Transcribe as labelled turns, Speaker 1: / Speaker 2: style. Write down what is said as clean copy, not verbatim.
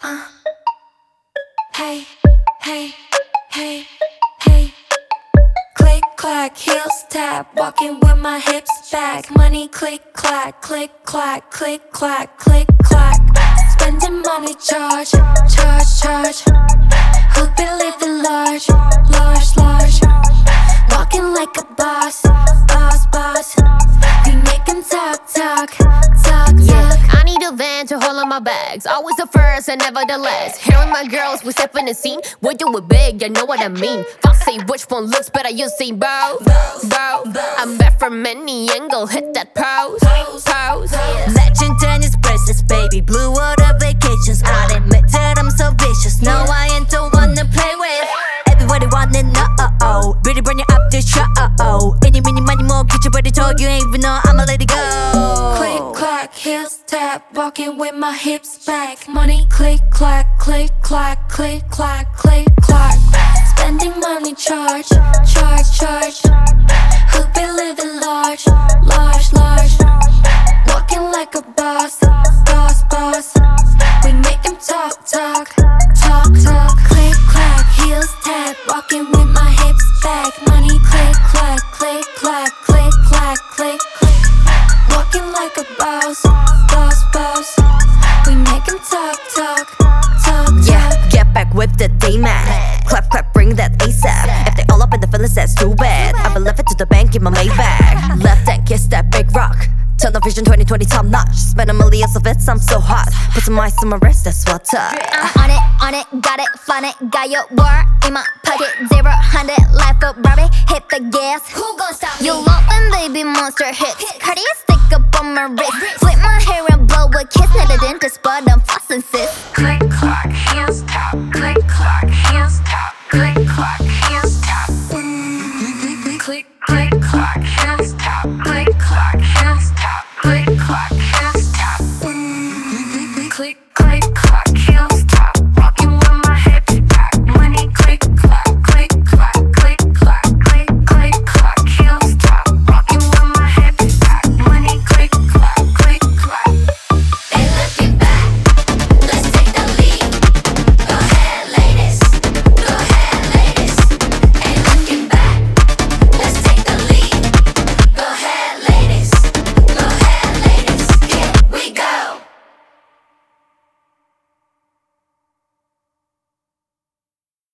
Speaker 1: Hey, hey, hey, hey. Click, clack, heels tap, walking with my hips back. Money click, clack, click, clack, click, clack, click, clack. Spending money, charge, charge, charge. Hope you living large, large, large. Walking like a boss, boss, boss. We make 'em talk, talk, talk,
Speaker 2: Yeah,
Speaker 1: talk.
Speaker 2: I need a van to hold on my bags. Always the first and never the last. Here with my girls, we step in the scene. We do it big, you know what I mean. If I say which one looks better, you see both. I'm back from any angle, hit that pose.
Speaker 3: Legend tennis bracelets, baby. Blue water vacations. I admit that I'm so vicious. No, I ain't the one to play with. Everybody wanna know. Really bring it up to show. Any, mini, money, more. Get your body told you ain't even know I'ma let it go.
Speaker 1: Click, clack, heels tap, walking with my hips back. Money click, clack, click, clack, click, clack, click, clack. Spending money, charge, charge, charge. Hope you living large, large, large. Walking like a boss, boss, boss. We make 'em talk, talk, talk, talk. Click, clack, heels tap, walking with my hips back. Money click, clack, click, clack, click, clack, click, click. Walking like a boss, boss, boss. We make 'em talk, talk, talk,
Speaker 3: Yeah,
Speaker 1: talk.
Speaker 3: get back with the D-Mac. Clap, clap, bring that ASAP. If they all up in the feelings, that's too bad. I will left it to the bank, give my Maybach. Left and kiss that big rock. Tunnel vision 2020 top notch. Spend a million of it, I'm so hot. Put some ice on my wrist, that's what's up.
Speaker 4: I'm on it, got it, fun it, got your word in my pocket. 0-100, life go Barbie, hit the gas.
Speaker 1: Who gon' stop
Speaker 4: You
Speaker 1: me?
Speaker 4: love when baby monster hits. Cartier stick up on my wrist. Flip my hair and blow a kiss. Not a dentist, but I'm flossing sis.